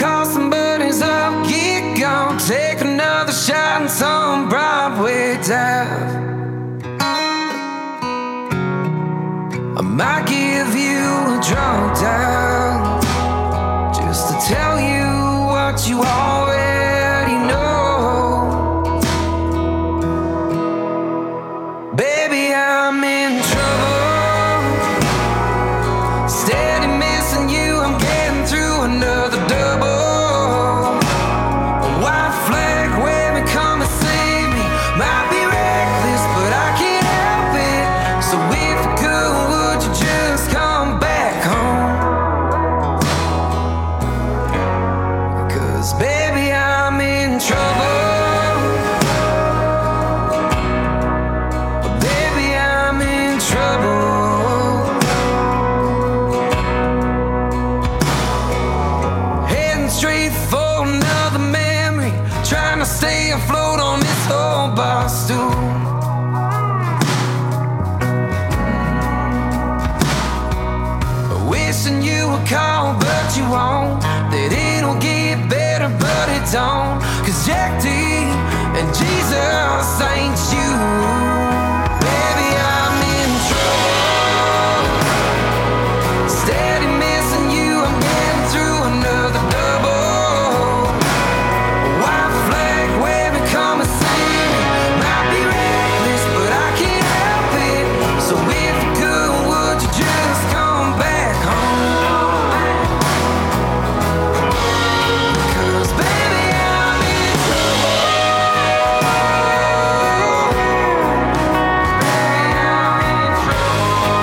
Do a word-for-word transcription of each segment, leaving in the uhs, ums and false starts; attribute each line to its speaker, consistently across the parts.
Speaker 1: call some buddies up, get gone, take another shot in some Broadway dive. I might give you a drunk dial just to tell you what you already know. Baby, I'm in trouble, steady missing you, I'm getting through another double. A white flag waving, come and save me. Might be reckless, but I can't help it. So if you could, would you just come back home? 'Cause baby, I'm in trouble. Baby, I'm in trouble. Heading straight for another memory, trying to stay afloat on this old bar stool. Wishing you would call, but you won't. That it'll get better, but it don't. 'Cause Jack D and Jesus ain't you. Baby, I'm in trouble, steady missing you, I'm getting through another double. A white flag waving, come and save me. Might be reckless, but I can't help it. So if you could, would you just come back home? 'Cause baby, I'm in trouble. Baby, I'm in trouble.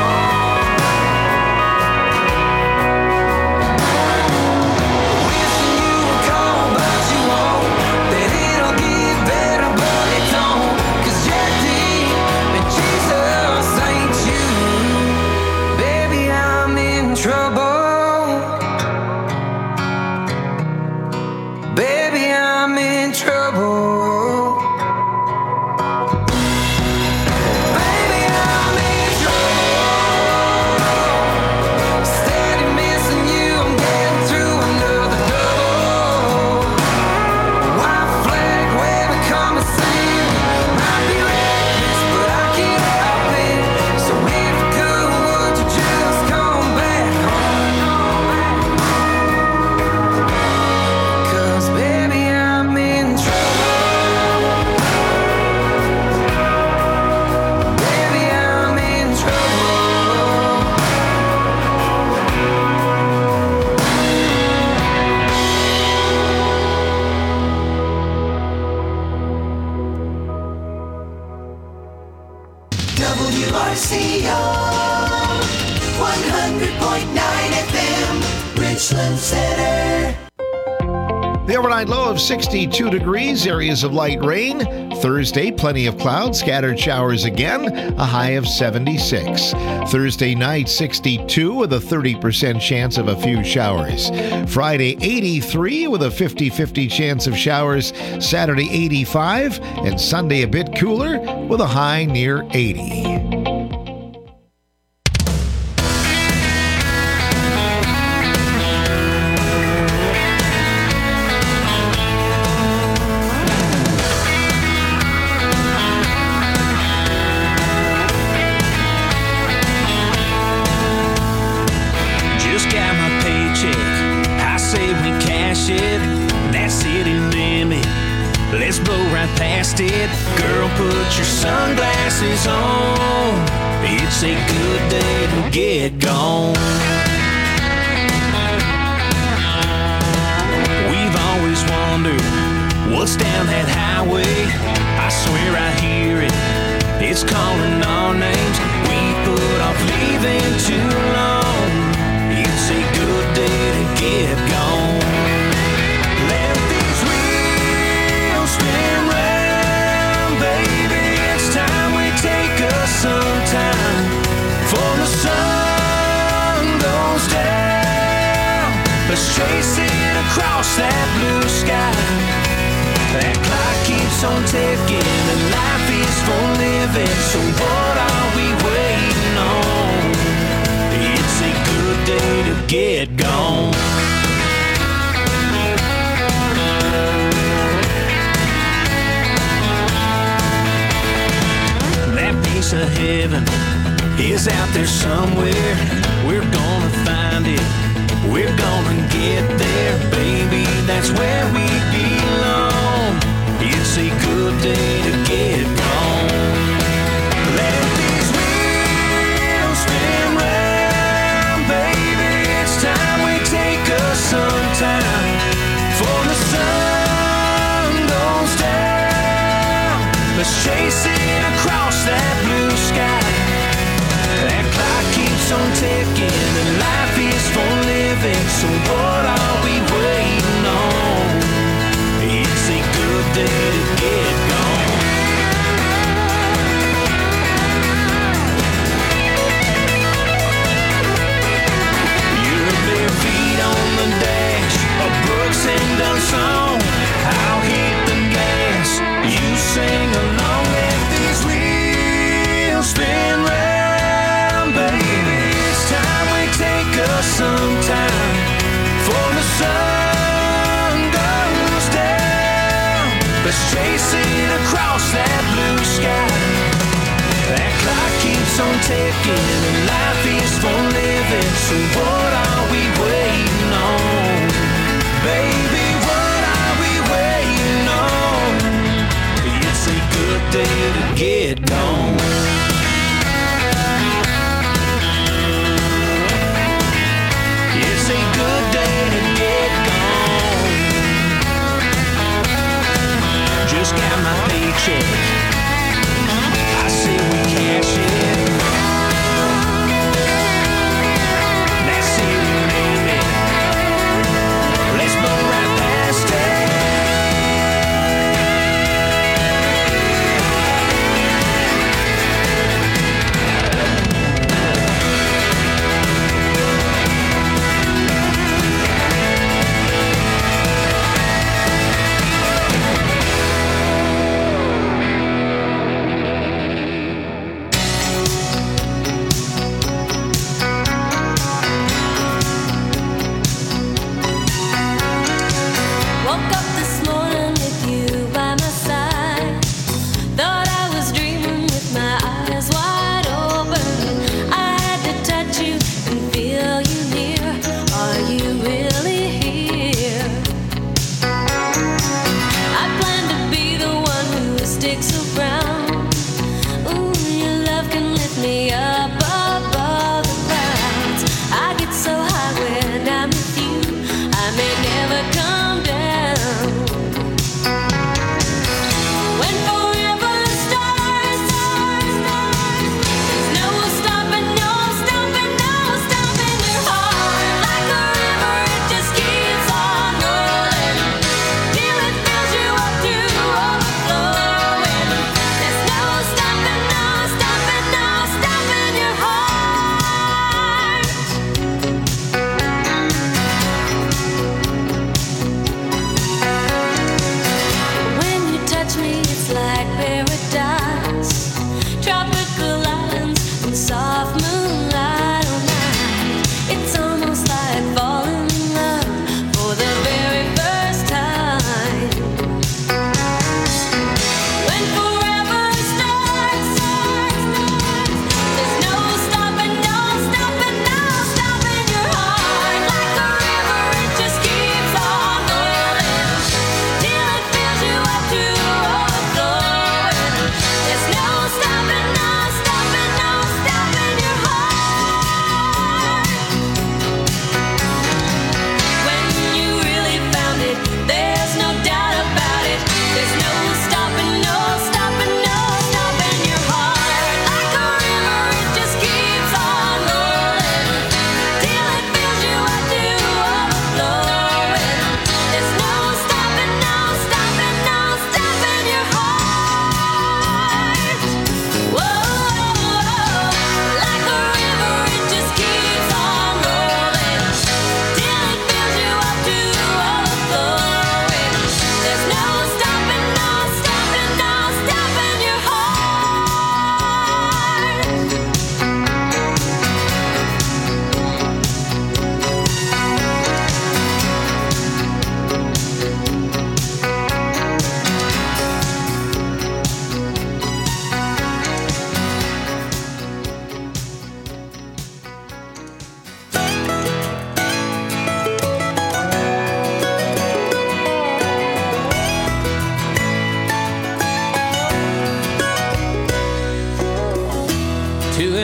Speaker 1: Wishing you would call, but you won't. That it'll get better, but it don't. 'Cause Jack D and Jesus ain't you. Baby, I'm in trouble. Baby, I'm in trouble. Baby, I'm in trouble. Steady missing you, I'm getting through another double. White flag waving, come and save me. Might be reckless, but I can't help it. So if you could, would you just come back home? 'Cause baby, I'm in trouble. Baby, I'm in trouble.
Speaker 2: W R C O one hundred point nine F M, Richland Center.
Speaker 3: The overnight low of sixty-two degrees, areas of light rain. Thursday, plenty of clouds, scattered showers again, a high of seventy-six. Thursday night, sixty-two with a thirty percent chance of a few showers. Friday, eighty-three with a fifty-fifty chance of showers. Saturday, eighty-five. And Sunday, a bit cooler with a high near eighty.
Speaker 4: Just got my paycheck, I say we cash it. That city limit, let's blow right past it. Girl, put your sunglasses on, it's a good day to get gone. We've always wondered what's down that highway. I swear I hear it, it's calling our names. We put off leaving too long, it's a good day to get gone. Let these wheels spin round, baby, it's time we take us some time. For the sun goes down, let's chase it across that blue sky. That clock keeps on ticking and life is for living, so what are we waiting on? It's a good day to get gone. heaven is out there somewhere. We're gonna find it. We're gonna get there, baby. That's where we belong. It's a good day to get gone. Let these wheels spin round, baby. It's time we take us some time before the sun goes down. Let's chase it across that blue sky. That clock keeps on ticking and life is for living. So what are we waiting on? It's a good day to get gone. Your bare feet on the dash, a Brooks and Dunn song. I'll hit the gas, you sing along. Let these wheels spin round, baby. It's time we take us some time for the sun goes down. Let's chase it across that blue sky. That clock keeps on ticking and life is for living. So what are we waiting on? Baby, what are we waiting on? It's a good day to get gone. It's a good day to get gone. Just got my paycheck. I say we cash it. That's it, we name it. Let's blow right past it.
Speaker 5: Woke up this morning with you by my side. Thought I was dreaming with my eyes wide open. I had to touch you and feel you near. Are you really here? I plan to be the one who sticks around. Ooh, your love can lift me up above the clouds. I get so high when I'm with you. I may never come down. When forever starts, there's no stopping, no stopping, no stopping your heart. Like a river, it just keeps on rolling till it fills you up to overflowing. There's no stopping, no stopping, no stopping your heart. When you touch me, it's like paradise. Tropical islands and soft moonlight all night. It's almost like falling in love for the very first time. When forever starts, there's no stopping, no stopping, no stopping your heart. Like a river, it just keeps on rolling till it fills you up to overflowing.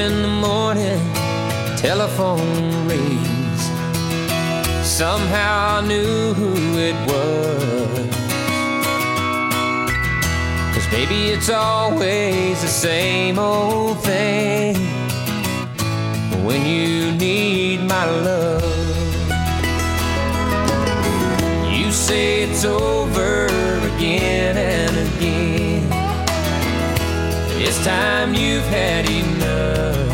Speaker 1: in the morning, telephone rings. Somehow I knew who it was. 'Cause baby, it's always the same old thing when you need my love. You say it's over again and again. It's time you've had enough.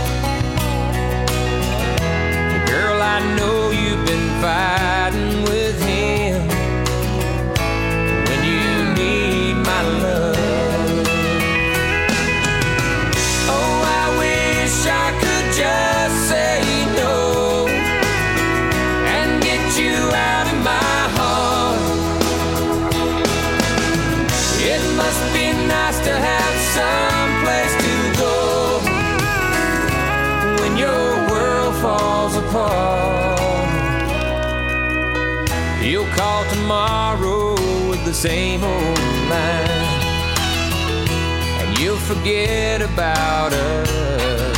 Speaker 1: Girl, I know you've been fighting with him when you need my love. Oh, I wish I could just say no and get you out of my heart. It must be nice to have some place to go when your world falls apart. You'll call tomorrow with the same old line, and you'll forget about us.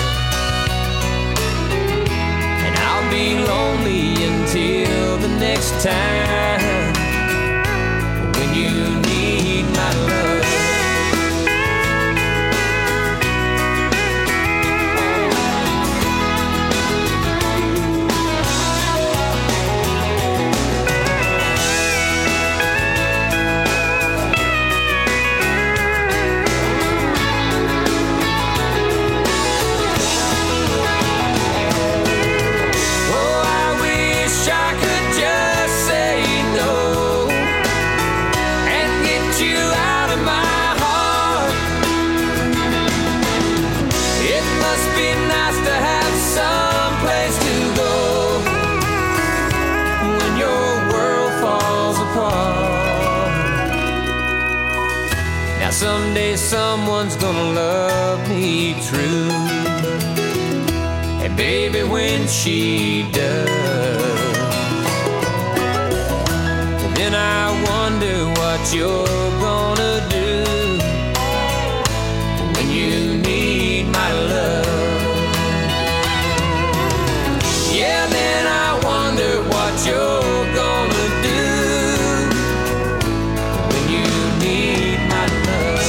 Speaker 1: And I'll be lonely until the next time when you need my love. Someday someone's gonna love me true, and baby, when she does, then I wonder what you're gonna do when you need my love. Yeah, then I wonder what you're gonna do when you need my love.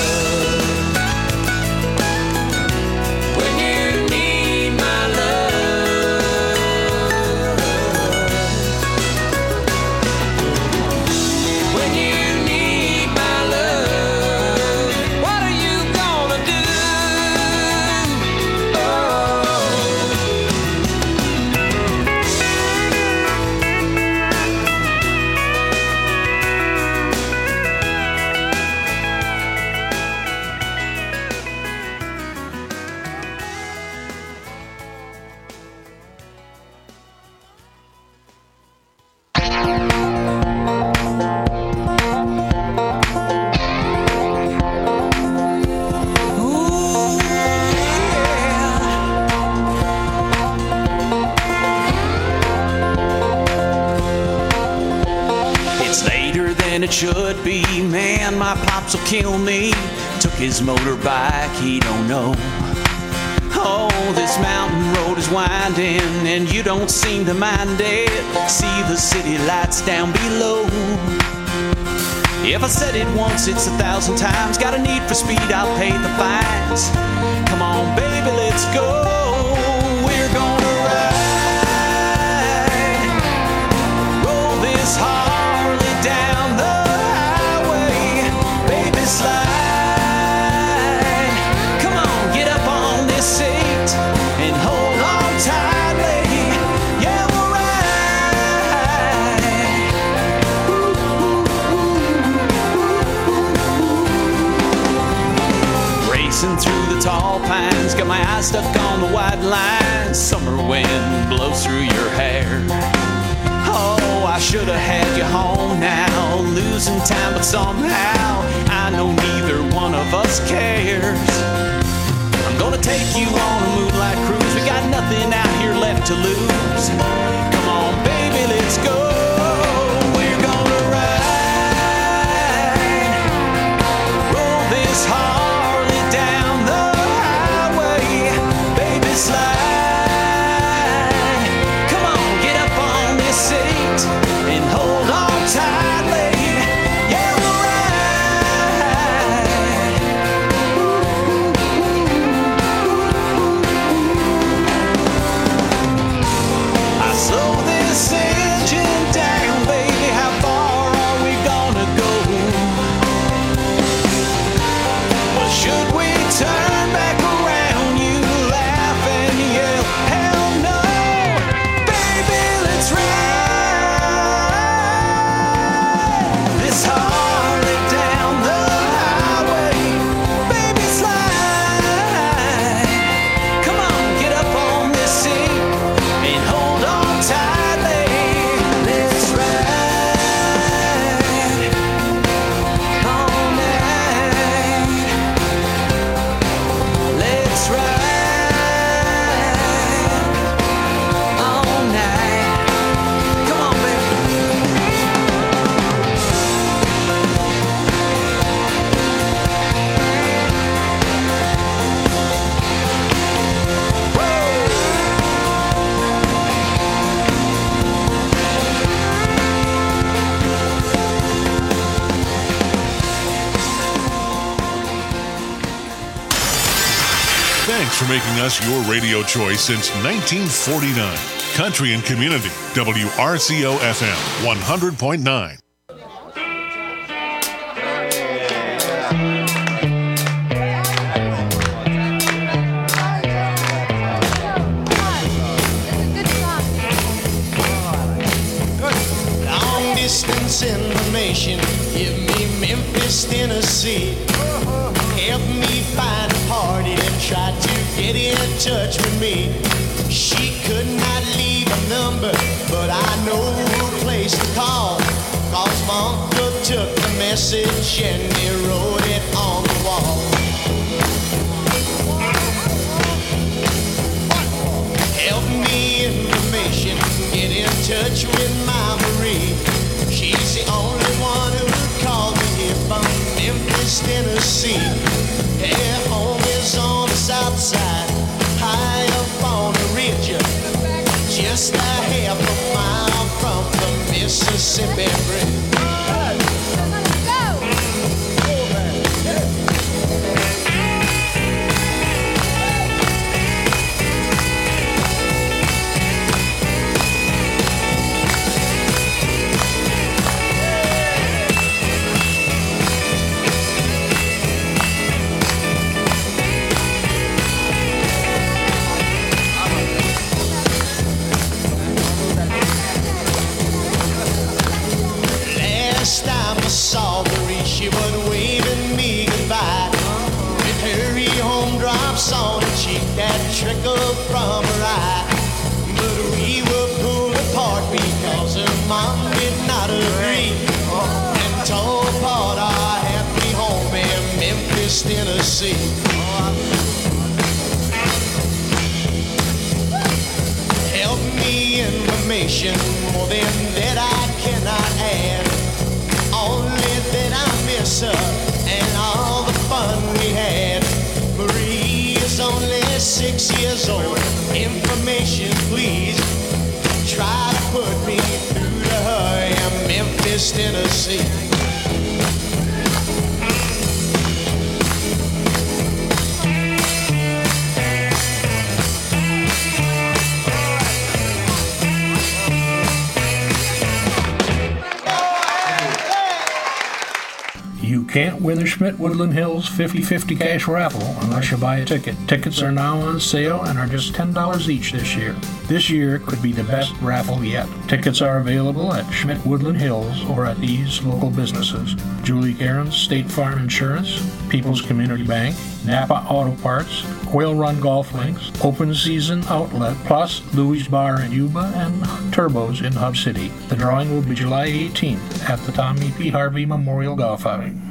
Speaker 4: It should be, man, my pops will kill me. Took his motorbike, he don't know. Oh, this mountain road is winding, and you don't seem to mind it. See the city lights down below. If I said it once, it's a thousand times. Got a need for speed, I'll pay the fines. Come on, baby, let's go. We're gonna ride, roll this Harley down the slide. Come on, get up on this seat and hold on tightly. Yeah, we'll ride. Racing through the tall pines, got my eyes stuck on the white line. Summer wind blows through your hair. Oh, I should have had you home now. Losing time, but somehow I know neither one of us cares. I'm gonna take you on a moonlight cruise. We got nothing out here left to lose. Come on, baby, let's go. We're gonna ride, roll this Harley down the highway. Baby,
Speaker 6: Thanks for making us your radio choice since nineteen forty-nine. Country and Community, W R C O F M, one hundred point nine.
Speaker 7: Long distance information, give me Memphis, Tennessee. Help me find a party that tried to get in touch with me. She could not leave a number, but I know a place to call. Cause my uncle took the message and he wrote it on the wall. Help me information, get in touch with my Marie. She's the only one who called me here from Memphis, Tennessee. Her home is on the south side, high up on the ridge, just a half a mile from the Mississippi Bridge. Last time I saw Marie, she was waving me goodbye. With her home drops on her cheek that trickled from her eye. But we were pulled apart because her mom did not agree, and tore apart our happy home in Memphis, Tennessee. Help me information, more than that I cannot add. Only that I miss her and all the fun we had. Marie is only six years old. Information, please. Try to put me through to her in Memphis, Tennessee.
Speaker 8: You can't win the Schmidt Woodland Hills fifty fifty cash raffle unless you buy a ticket. Tickets are now on sale and are just ten dollars each this year. This year could be the best raffle yet. Tickets are available at Schmidt Woodland Hills or at these local businesses: Julie Cairns State Farm Insurance, People's Community Bank, Napa Auto Parts, Quail Run Golf Links, Open Season Outlet, plus Louis Bar in Yuba and Turbos in Hub City. The drawing will be July eighteenth at the Tommy P. Harvey Memorial Golf Outing.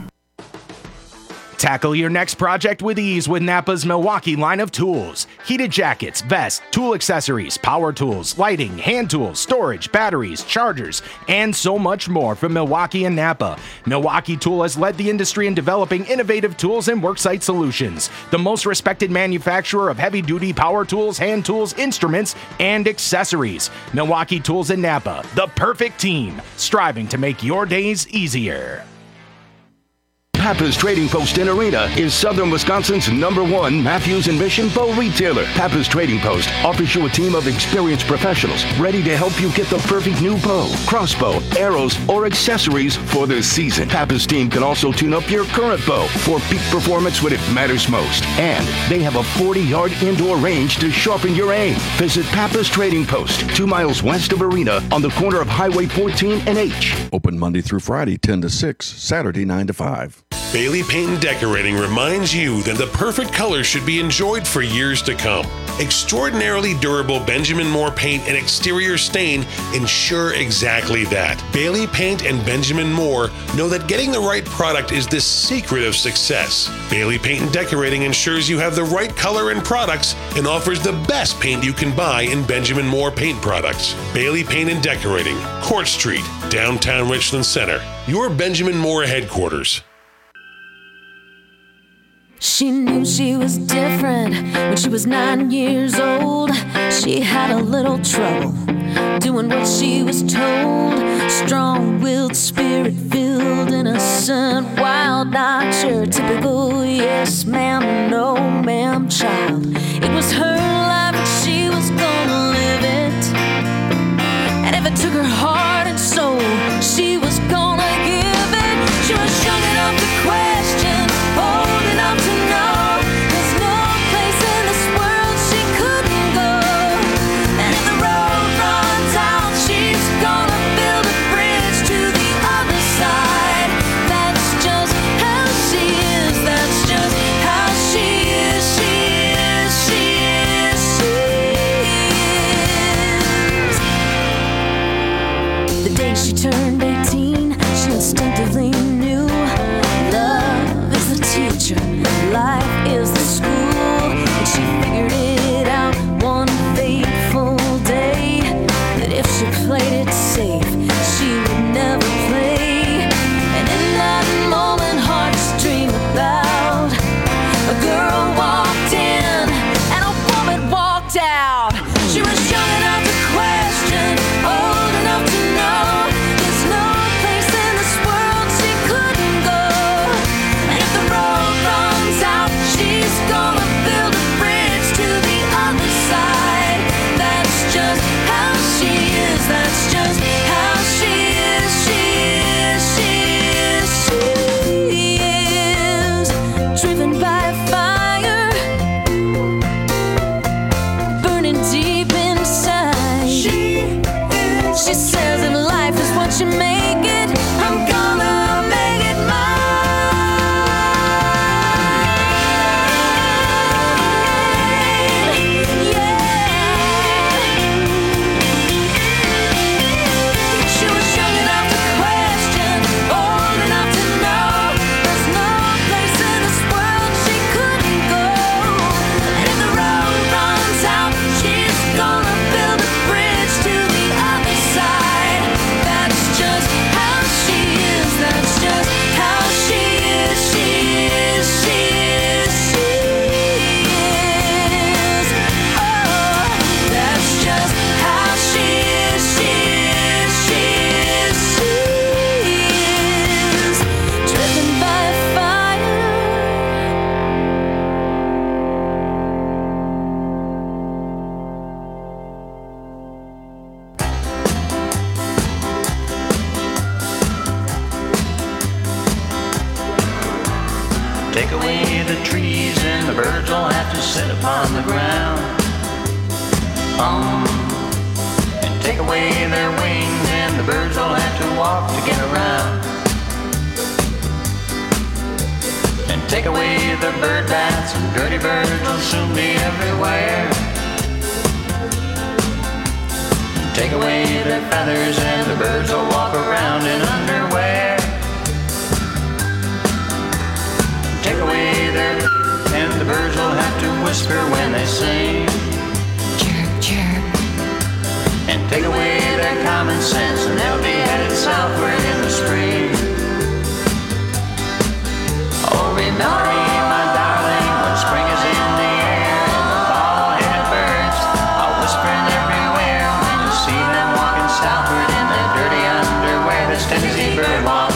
Speaker 9: Tackle your next project with ease with Napa's Milwaukee line of tools. Heated jackets, vests, tool accessories, power tools, lighting, hand tools, storage, batteries, chargers, and so much more from Milwaukee and Napa. Milwaukee Tool has led the industry in developing innovative tools and worksite solutions. The most respected manufacturer of heavy-duty power tools, hand tools, instruments, and accessories. Milwaukee Tools and Napa, the perfect team, striving to make your days easier.
Speaker 10: Pappas Trading Post in Arena is Southern Wisconsin's number one Matthews and Mission bow retailer. Pappas Trading Post offers you a team of experienced professionals ready to help you get the perfect new bow, crossbow, arrows, or accessories for the season. Pappas team can also tune up your current bow for peak performance when it matters most. And they have a forty-yard indoor range to sharpen your aim. Visit Pappas Trading Post, two miles west of Arena on the corner of Highway fourteen and H.
Speaker 11: Open Monday through Friday, ten to six, Saturday, nine to five.
Speaker 6: Bailey Paint and Decorating reminds you that the perfect color should be enjoyed for years to come. Extraordinarily durable Benjamin Moore paint and exterior stain ensure exactly that. Bailey Paint and Benjamin Moore know that getting the right product is the secret of success. Bailey Paint and Decorating ensures you have the right color and products and offers the best paint you can buy in Benjamin Moore paint products. Bailey Paint and Decorating, Court Street, downtown Richland Center. Your Benjamin Moore headquarters.
Speaker 5: She knew she was different when she was nine years old. She had a little trouble doing what she was told. Strong-willed, spirit-filled, innocent, wild, not your typical yes ma'am, no ma'am child. It was her life and she was gonna live it. And if it took her heart and soul, she was gonna give it. She was young enough to question, old enough to know there's no place in this world she couldn't go. And if the road runs out, she's gonna build a bridge to the other side. That's just how she is. That's just how she is. She is. She is. She is. The day she turned eighteen, she instinctively knew love is the teacher, life is the school. And she figured it out one fateful day, that if she played it safe, she would never play. And in that moment, hearts dream about a girl walked in and a woman walked out. She was young enough to question, old enough to know there's no place in this world she couldn't go. And if the road runs out, she's gonna build a bridge to the other side. That's just how she is. That's just how she is. She is. She is. She is. Driven by fire, burning deep inside. She is. She says if life is what you make it, I'm gonna make it mine. Yeah. She was young enough to question, old enough to know there's no place in this world she couldn't go. And if the road runs out, she's gonna build a bridge to the other side. That's just how she is. That's just how she is. She is. She is. She is. Oh, that's just how she is. She is. She is. She is. Driven by fire.
Speaker 12: Take away the trees and the birds will have to sit upon the ground. Um, and take away their wings and the birds will have to walk to get around. And take away the bird baths and dirty birds will soon be everywhere. And take away their feathers and the birds will walk around in underwear. Take away their and the birds will have to whisper when they sing. Chirp, chirp. And take away their common sense and they'll be headed southward in the spring. Oh, remember me, my darling, when spring is in the air and the fall-headed birds are whispering everywhere. When you see them walking southward in their dirty underwear, that's Tennessee bird walk.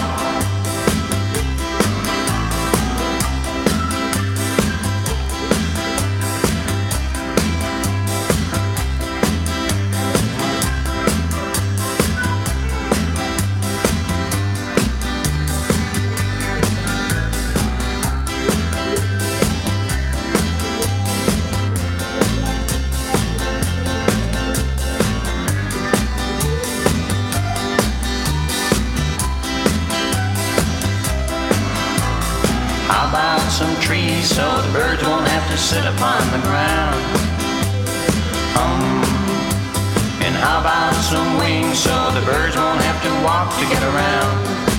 Speaker 12: How about some trees so the birds won't have to sit upon the ground? Um, and how about some wings so the birds won't have to walk to get around?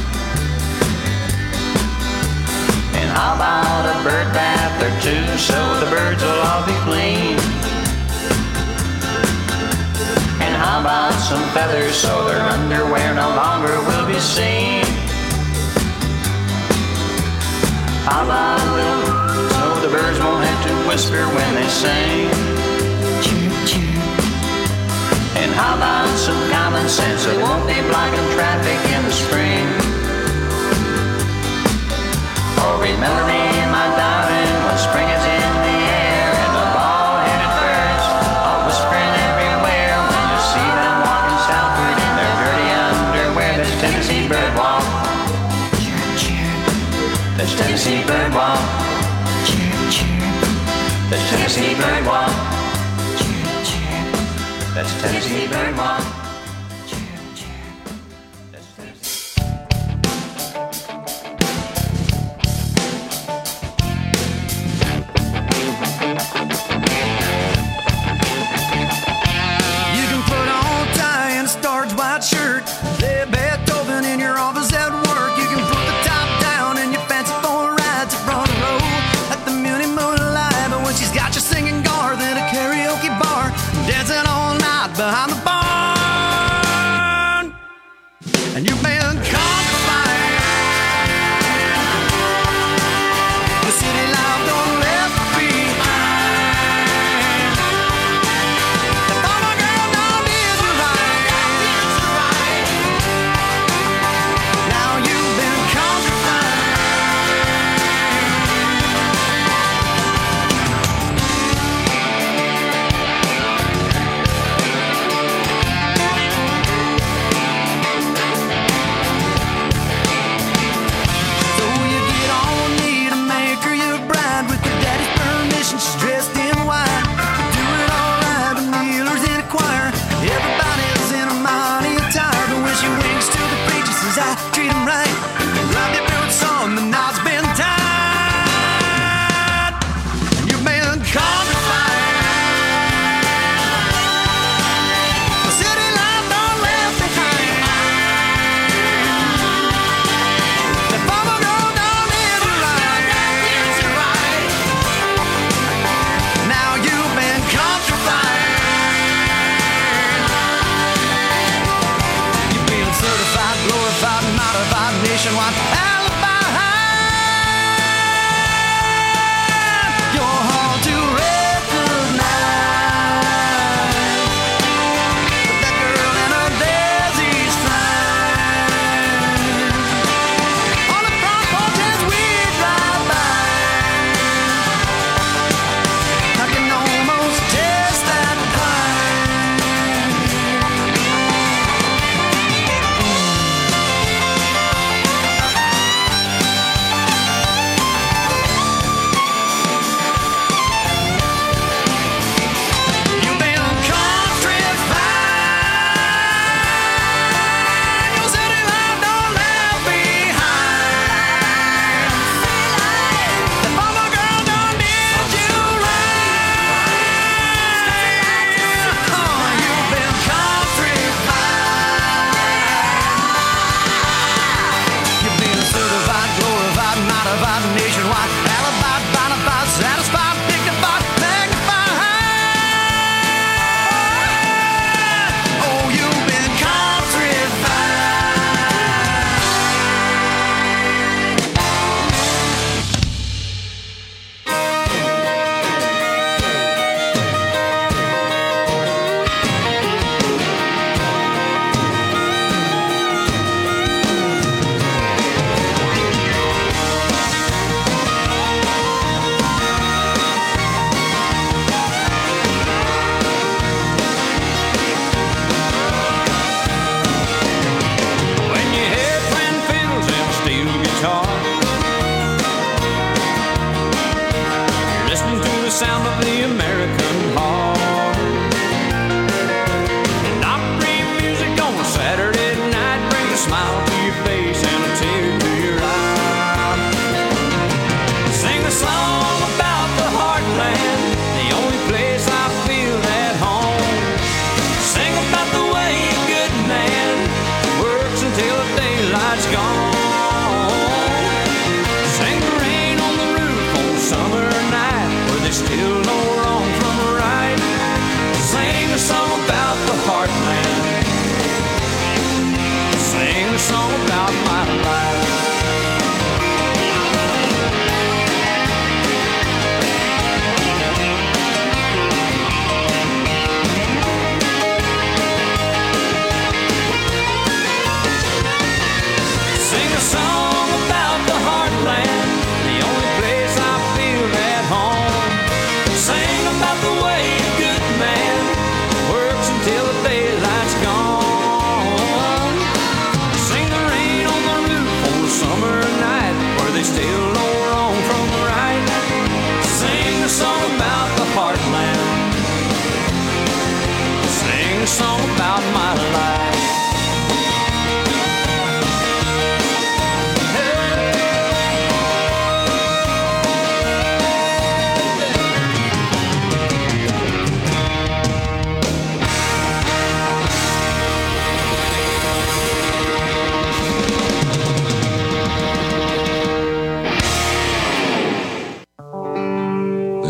Speaker 12: And how about a bird bath or two so the birds will all be clean? And how about some feathers so their underwear no longer will be seen? How about a little so the birds won't have to whisper when they sing? Chirp, chirp. And how about some sense. We won't be blocking traffic in the spring. Oh, remember me, my darling, when spring is in the air and the bald-headed birds are whispering everywhere. When you see them walking southward in their dirty underwear, there's Tennessee bird walk. There's Tennessee bird walk. There's Tennessee bird walk. That's Tennessee bird walk.
Speaker 13: Behind the barn, and you've been conquered by the city life don't left behind. The farmer girl don't is right. Now you've been conquered by. She's dressed in white, doing alright with kneelers in a choir. Everybody's in a money attire, but when she winks to the preacher, says I treat him right. Love your favorite song, the knot's been tied, and you've been conquered by the city life don't left behind. The farmer girl don't is right. Now you've been conquered by. You've been certified, glorified, modified, nationwide alibi. You're hard to recognize. That girl in a daisy strand. On the front porch as we drive by, I can almost taste that pine. You've been country fine. Your city life don't left behind. The farmer girl done did you right. Oh, you've been country fine. You've been certified, glorified, modified, nationwide, alibi, bonafied, satisfied, dignified, magnified. Oh, you've been country
Speaker 4: When you hear twin fiddles and a steel guitar, you're listening to the sound of the American heart. And Opry music on a Saturday night brings a smile to your face and a tear to your eye. Sing a song about the heartland, the only place I feel at home. Sing about the way a good man works until the daylight's gone. Sing the rain on the roof on a summer night where they still know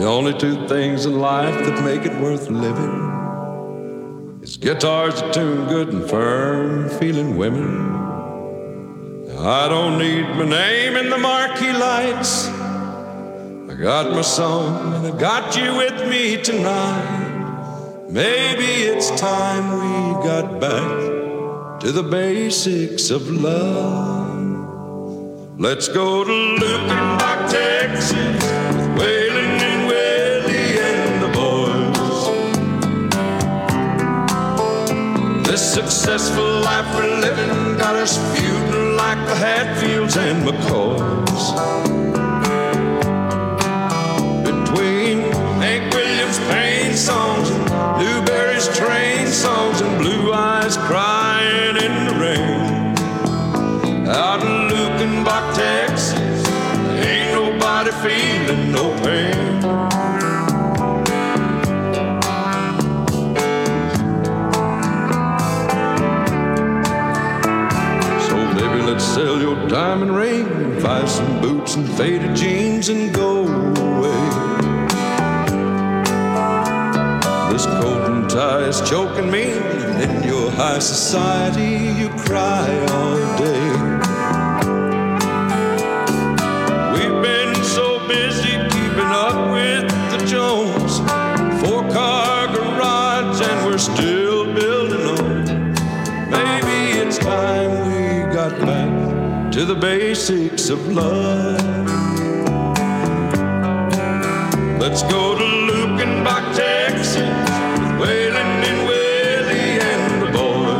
Speaker 14: only two things in life that make it worth living is guitars that tune good and firm, feeling women. I don't need my name in the marquee lights. I got my song and I got you with me tonight. Maybe it's time we got back to the basics of love. Let's go to Lukenbach, Texas, with Waylon and Willie and the boys. This successful life we're living got us feuding like the Hatfields and McCoys. Between Hank Williams' pain songs and Newberry's train songs and Blue Eyes crying in the rain. Out in Lukenbach, Texas, ain't nobody feeling no pain. So baby, let's sell your diamond ring and buy some boots and faded jeans and go away. This coat and tie is choking me, and in your high society you cry all day. We've been so busy keeping up with the Jones, four-car garage, and we're still building on. Maybe it's time we got back to the basics of love. Let's go to Lukenbach, Texas, with Waylon and Willie and the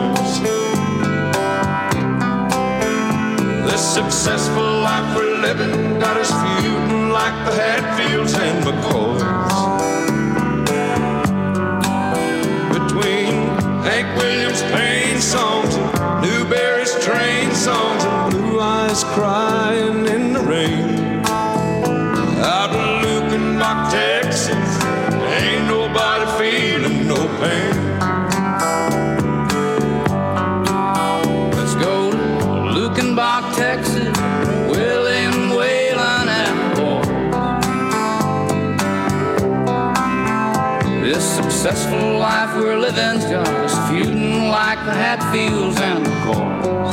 Speaker 14: boys. This successful life we're living got us feuding like the Hatfields and McCoys. Between Hank Williams' pain songs and Newberry's train songs and Blue Eyes crying in the rain. Out in Lukenbach, Texas, ain't nobody feeling no pain.
Speaker 15: Let's go to Lukenbach, Texas, William Waylon and boys. This successful life we're living's got us feuding like the Hatfields and the McCoys.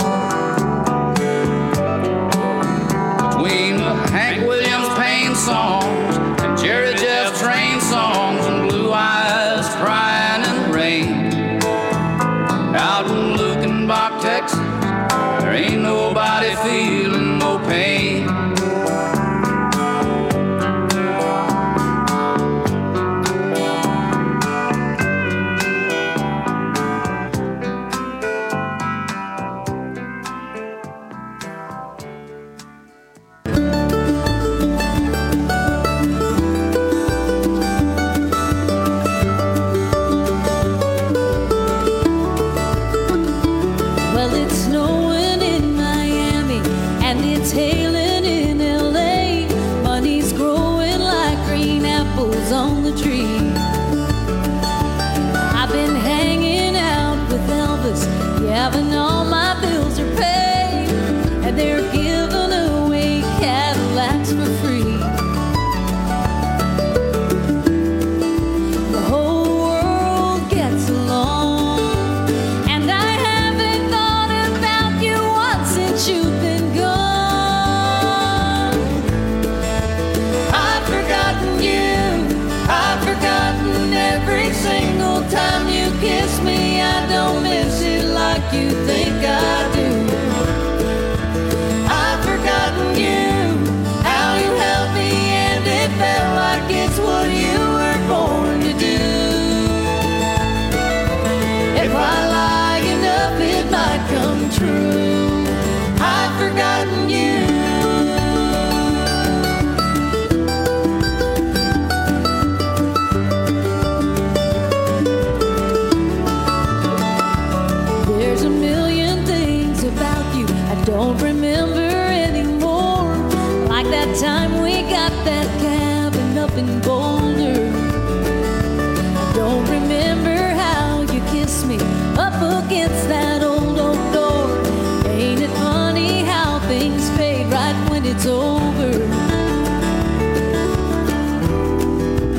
Speaker 15: Between the Hank Williams pain songs and Jerry Jeff train songs and Blue Eyes crying in the rain. Out in Lukenbach, Texas, there ain't nobody feeling no pain.
Speaker 5: Well, it's snowing in Miami and it's hailing in L A. Money's growing like green apples on the tree. I've been hanging out with Elvis, yeah, but all my bills are paid, and they're giving away Cadillacs for free. The whole world gets along, and I haven't thought about you once since you've been gone. I've forgotten you, I've forgotten every single time you kiss me. I don't miss it like you think I do. I've forgotten you, how you held me, and it felt like it's what you were born to do. If I lie enough, it might come true. I've forgotten you. There's a million things about you I don't remember anymore. Like that time we got that cabin up in Boulder. I don't remember how you kissed me up against that old oak door. Ain't it funny how things fade right when it's over?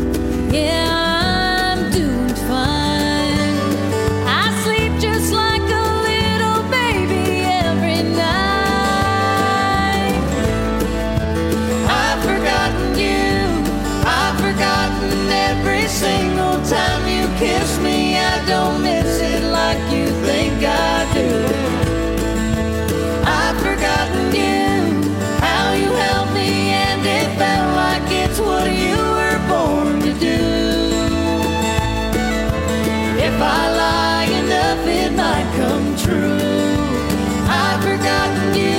Speaker 2: single time you kiss me, I don't miss it like you think I do. I've forgotten you, how you held me, and it felt like it's what you were born to do. If I lie enough, it might come true. I've forgotten you.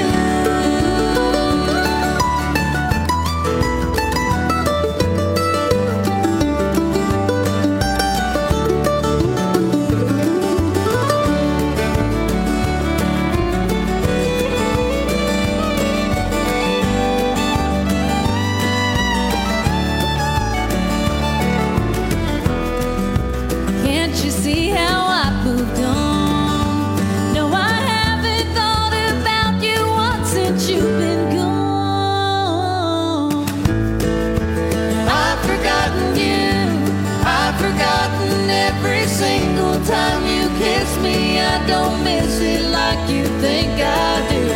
Speaker 2: Can't you see how I moved on? No, I haven't thought about you once since you've been gone. I've forgotten you, I've forgotten every single time you kiss me. I don't miss it like you think I do.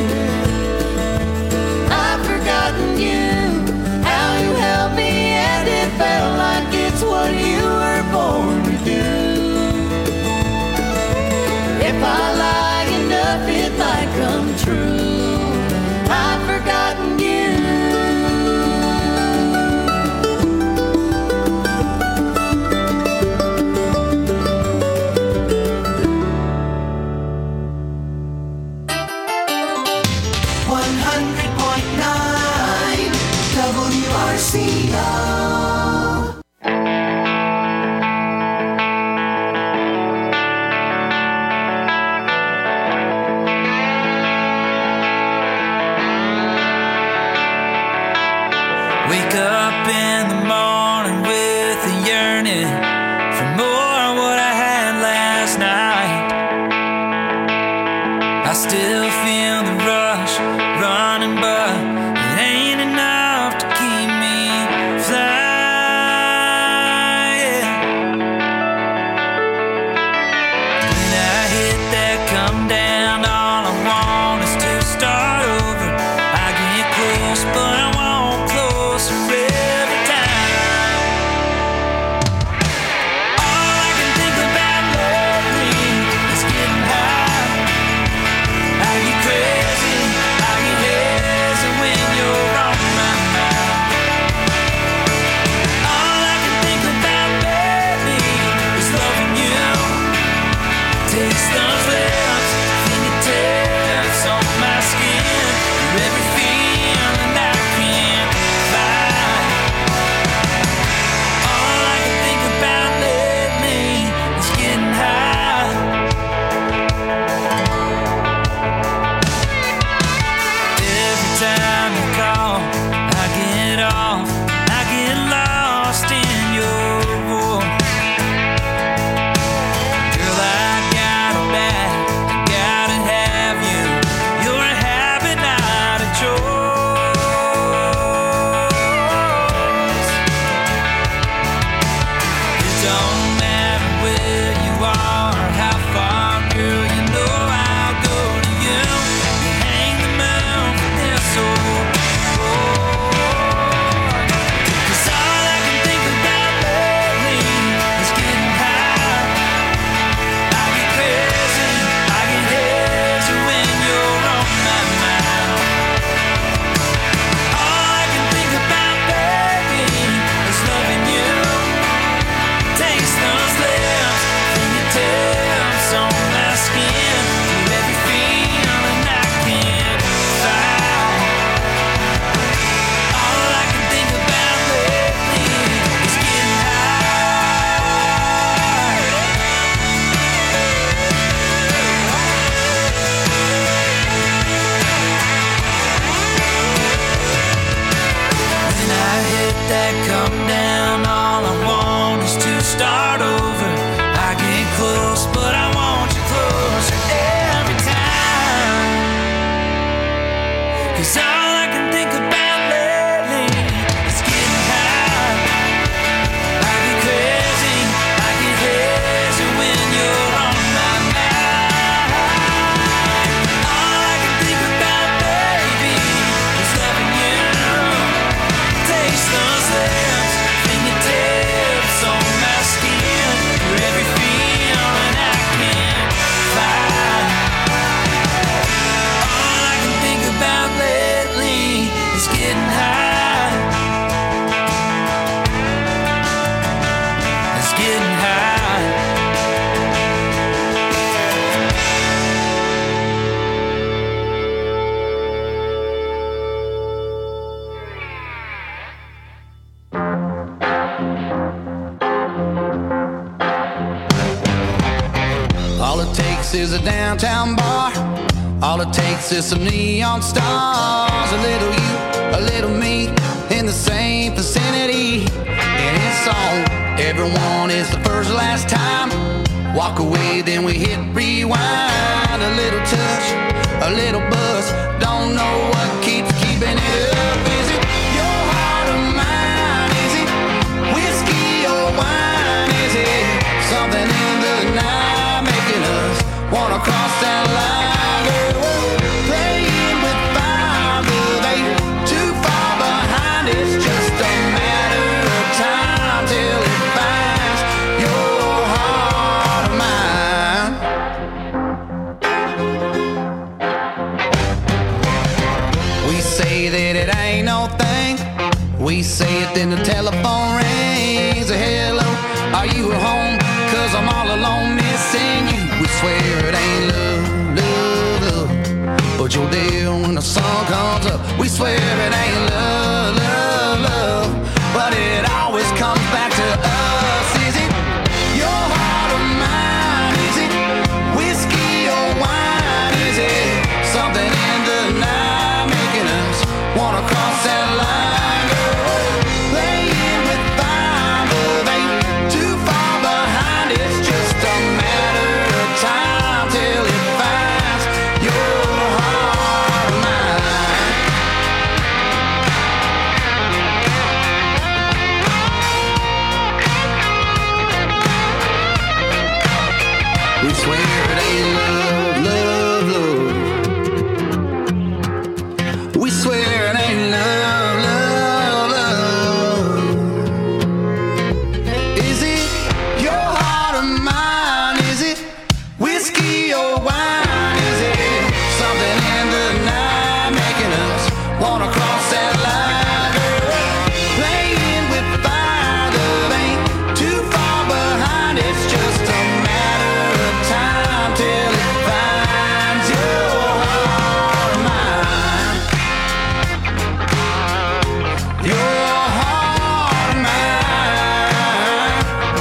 Speaker 2: I've forgotten you, how you held me, and it felt like it's what you were born to do. If I lie enough, it might come true. I've forgotten you.
Speaker 16: one hundred point nine W R C O.
Speaker 17: Wake up in the morning with a yearning for more of what I had last night. I still feel the rush running, but it ain't enough to keep me flying. When I hit that come down, all I want is to start over. I get close, but I won't closer every time. All I can think about lately is getting high. I get crazy, I get lazy when you're on my mind. All I can think about, baby, is loving you. Taste those lips, fingertips on my skin. You're every feeling I can't find. All I can think about lately is getting high. Every time you call, I get off. I get lost in your voice. Girl, I got it bad. I gotta have you. You're a habit, not a choice. It don't matter where you are or how far, girl, you know I'll go to you. You hang the moon for this old boy. 'Cause all I can think about lately is getting high. I get crazy, I get hazy when you're on my mind. All I can think about, baby, is loving you. Taste those lips, fingertips on my skin. You're every feeling I can't fight. All I can think about lately is getting When I hit that come down, all I want is to start over. I get close, but I want you closer every time. 'Cause all I can think about lately is getting high. I get crazy, I get hazy when you're on my mind. All I can think about, baby, is loving you. Taste those lips, fingertips on my
Speaker 15: This is a downtown bar. All it takes is some neon stars. A little you, a little me, in the same vicinity. And it's on. Everyone is the first last time. Walk away, then we hit rewind. A little touch, a little buzz. Don't know what keeps keeping it up. Is it your heart or mine? Is it whiskey or wine? Is it something in the night making us wanna cross that line? Girl, we're playing with fire, but they too far behind. It's just a matter of time till it finds your heart or mine. We say that it ain't no thing. We say it, then the telephone rings. Hello, are you at home? Cause I'm all alone missing you. We swear it ain't love, love, love, but you're there when the sun comes up. We swear it ain't love, love, love, but it always comes back to us. Is it your heart or mine? Is it whiskey or wine? Is it something in the night making us wanna cross that line? Girl, playing with fire, but ain't too far behind. It's just a matter of time till it finds your heart or mine. We swear it ain't love, love, love. We swear it ain't love, love, love. Is it your heart or mine? Is it whiskey or wine? Is it something in the night making us wanna cross that line? Girl, playing with fire, love ain't too far behind. It's just a matter of time till it finds your heart or mine. Your heart or mine.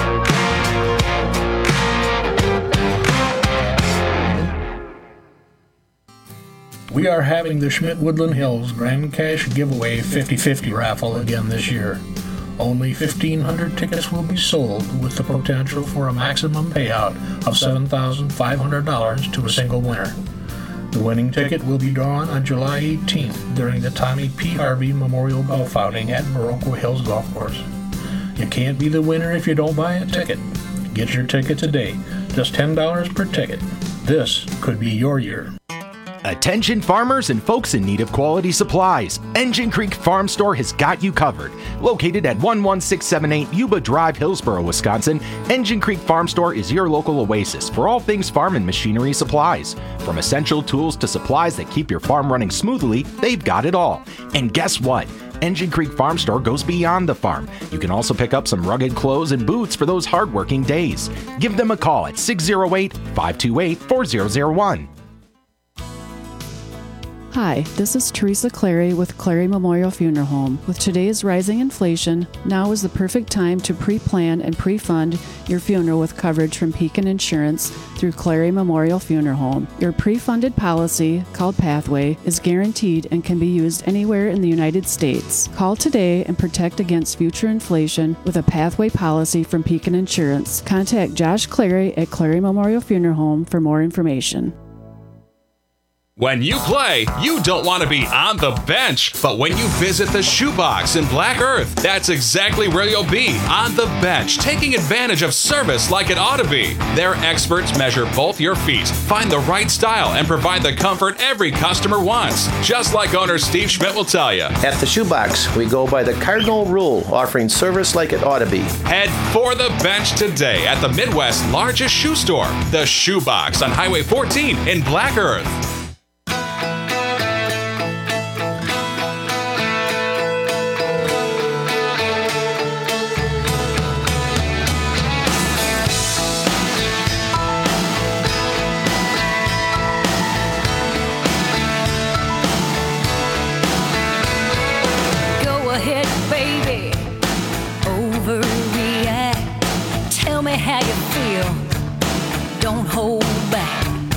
Speaker 8: We are having the Schmidt Woodland Hills Grand Cash Giveaway fifty fifty raffle again this year. Only fifteen hundred tickets will be sold, with the potential for a maximum payout of seven thousand five hundred dollars to a single winner. The winning ticket will be drawn on July eighteenth during the Tommy P. Harvey Memorial Golf Outing at Baroque Hills Golf Course. You can't be the winner if you don't buy a ticket. Get your ticket today, just ten dollars per ticket. This could be your year.
Speaker 9: Attention farmers and folks in need of quality supplies. Engine Creek Farm Store has got you covered. Located at one one six seven eight Yuba Drive, Hillsboro, Wisconsin, Engine Creek Farm Store is your local oasis for all things farm and machinery supplies. From essential tools to supplies that keep your farm running smoothly, they've got it all. And guess what? Engine Creek Farm Store goes beyond the farm. You can also pick up some rugged clothes and boots for those hardworking days. Give them a call at six oh eight, five two eight, four oh oh one.
Speaker 18: Hi, this is Teresa Clary with Clary Memorial Funeral Home. With today's rising inflation, now is the perfect time to pre-plan and pre-fund your funeral with coverage from Pekin Insurance through Clary Memorial Funeral Home. Your pre-funded policy, called Pathway, is guaranteed and can be used anywhere in the United States. Call today and protect against future inflation with a Pathway policy from Pekin Insurance. Contact Josh Clary at Clary Memorial Funeral Home for more information.
Speaker 19: When you play, you don't want to be on the bench, but when you visit the Shoebox in Black Earth, that's exactly where you'll be, on the bench, taking advantage of service like it ought to be. Their experts measure both your feet, find the right style, and provide the comfort every customer wants, just like owner Steve Schmidt will tell you.
Speaker 20: At the Shoebox, we go by the cardinal rule, offering service like it ought to be.
Speaker 19: Head for the bench today at the Midwest's largest shoe store, the Shoebox on Highway fourteen in Black Earth.
Speaker 5: How you feel, don't hold back.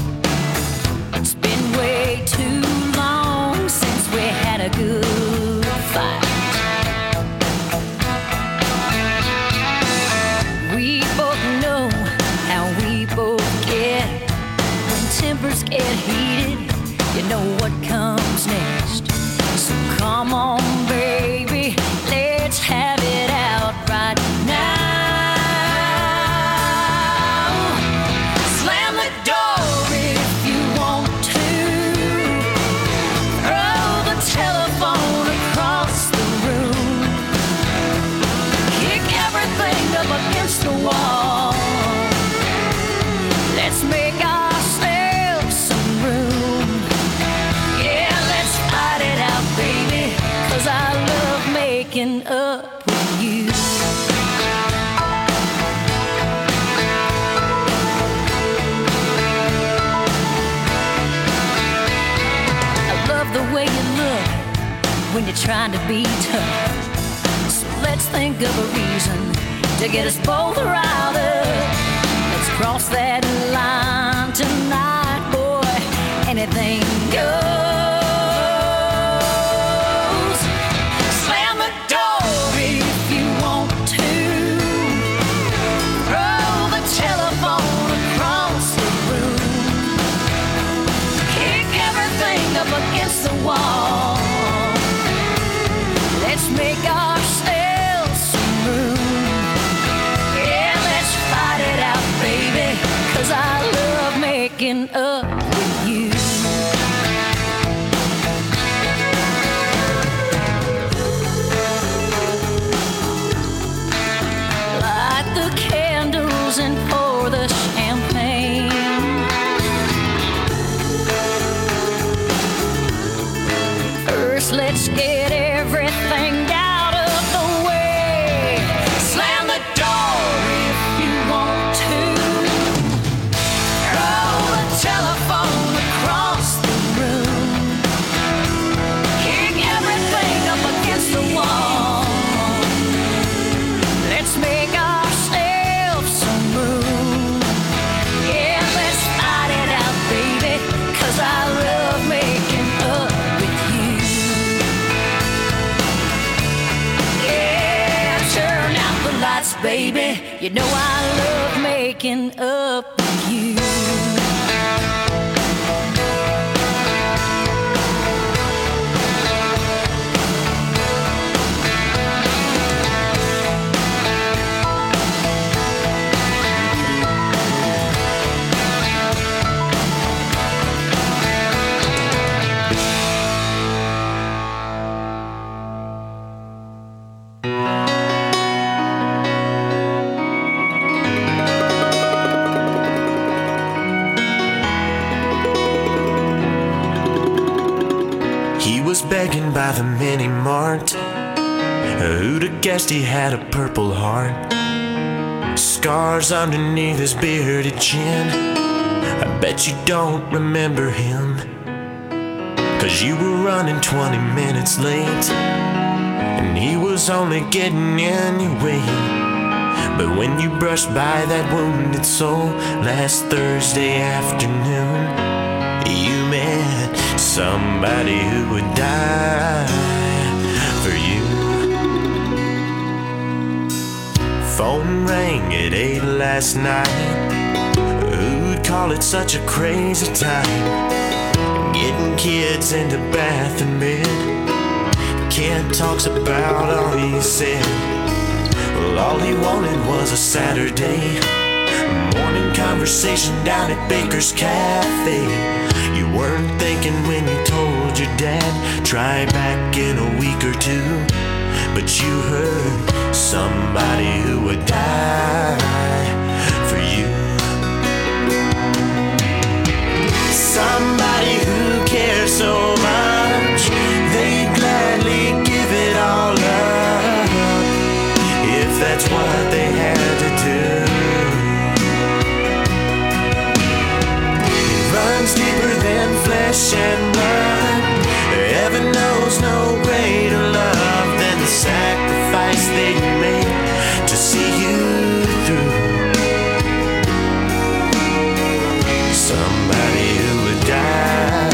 Speaker 5: Been way too long since we had a good fight. We both know how we both get. When tempers get heated, you know what comes next. So come on, baby, let's have it out right now. Slam the door if you want to. Throw the telephone across the room. Kick everything up against the wall. Let's make ourselves some room. Yeah, let's fight it out, baby, 'cause I love making up with you. I love the way you look when you're trying to be tough. So let's think of a reason to get us both riled up. Let's cross that line tonight, boy. Anything goes. Slam the door if you want to. Throw the telephone across the room. Kick everything up against the wall. Let's make ourselves some room. Yeah, let's fight it out, baby, 'cause I love making up with you. Light the candles and pour the champagne. First, let's get everything out of the way. Slam the door if you want to. Throw the telephone across the room. Kick everything up against the wall. Let's make ourselves some room. Yeah, let's fight it out, baby, 'cause I love making up with you. Yeah, turn out the lights, baby. You know I love making up with you.
Speaker 21: He was begging by the mini mart. Who'd have guessed he had a purple heart? Scars underneath his bearded chin. I bet you don't remember him, 'cause you were running twenty minutes late, and he was only getting in your way. But when you brushed by that wounded soul last Thursday afternoon, you met somebody who would die for you. Phone rang at eight last night. Who'd call it such a crazy time? Getting kids into bath and bed. Kid talks about all he said. Well, all he wanted was a Saturday morning conversation down at Baker's Cafe. You weren't thinking when you told your dad, try back in a week or two. But you heard somebody who would die for you. Somebody who cares so much, they'd gladly give it all up if that's what they had to do. It runs deeper than flesh and blood. Heaven knows no greater love than the sacrifice they made to see you through. Somebody who would die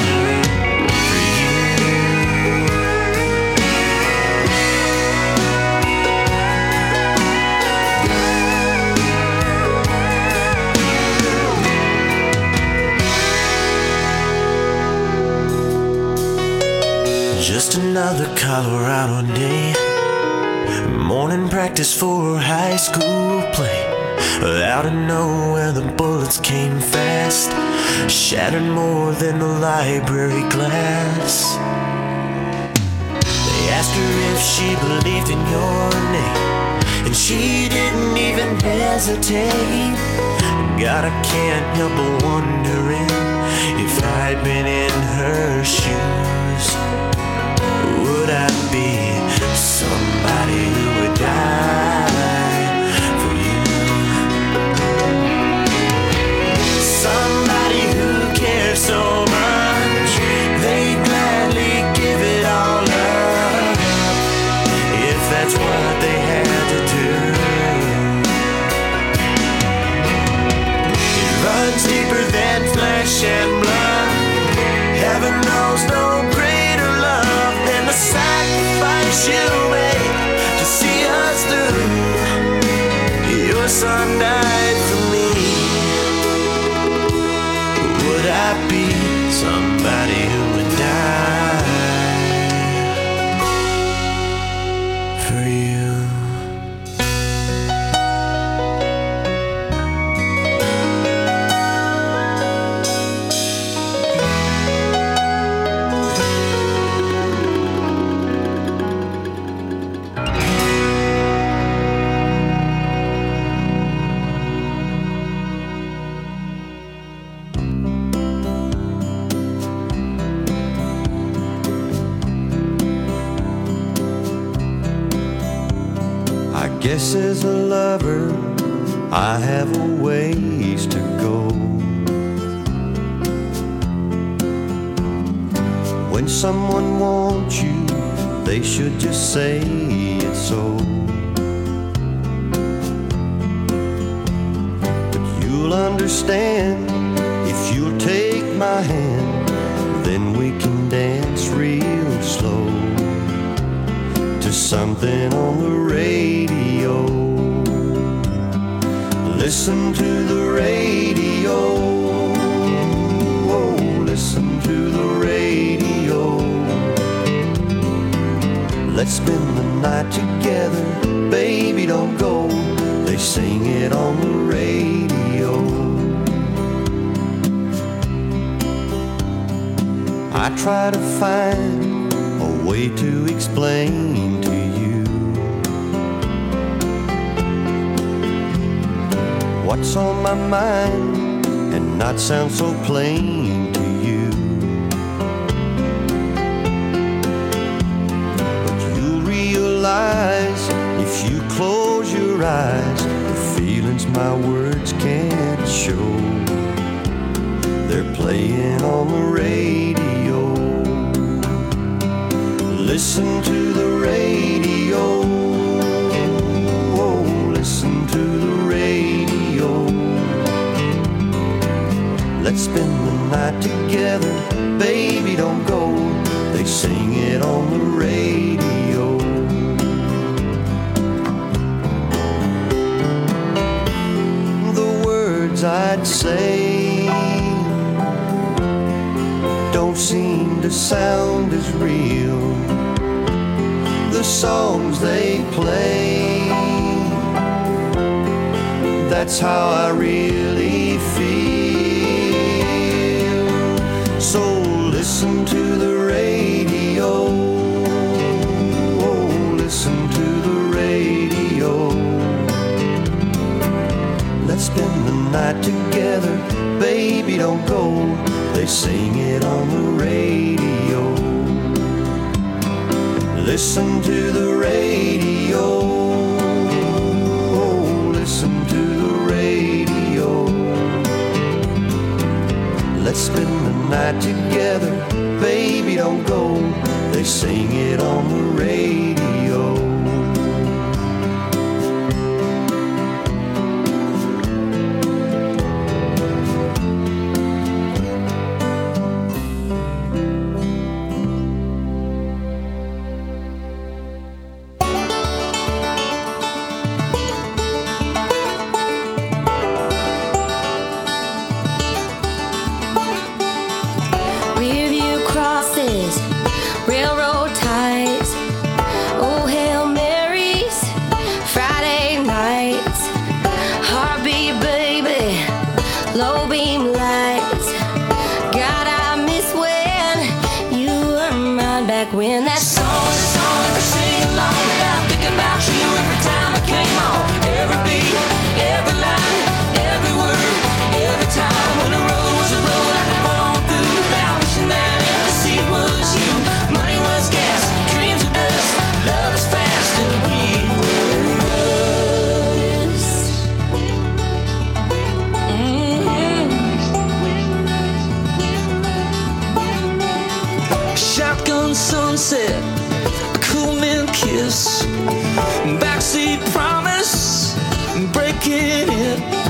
Speaker 21: another Colorado day. Morning practice for high school play. Out of nowhere the bullets came fast, shattered more than the library glass. They asked her if she believed in your name, and she didn't even hesitate. God, I can't help but wondering if I'd been in her shoes, would I be somebody who would die for you? Somebody who cares so much they'd gladly give it all up if that's what they had to do. It runs deeper than flesh and blood. Heaven knows no greater love than the sacrifice you made to see us through. Your son died for me. Would I be somebody who would die for you?
Speaker 3: I guess as a lover, I have a ways to go. When someone wants you, they should just say it so. But you'll understand if you'll take my hand, then we can dance real slow to something on the radio. Listen to the radio. Oh, listen to the radio. Let's spend the night together. Baby, don't go. They sing it on the radio. I try to find a way to explain to you what's on my mind and not sound so plain to you. But you'll realize if you close your eyes, the feelings my words can't show, they're playing on the radio. Listen to the radio. Oh, listen to the radio. Let's spend the night together. Baby, don't go. They sing it on the radio. The words I'd say don't seem to sound as real. The songs they play, that's how I really feel. So listen to the radio. Oh, listen to the radio. Let's spend the night together. Baby, don't go. They sing it on the radio. Listen to the radio. Oh, listen to the radio. Let's spend the night together. Baby, don't go. They sing it on the radio.
Speaker 5: Rearview crosses, railroad ties.
Speaker 16: get it.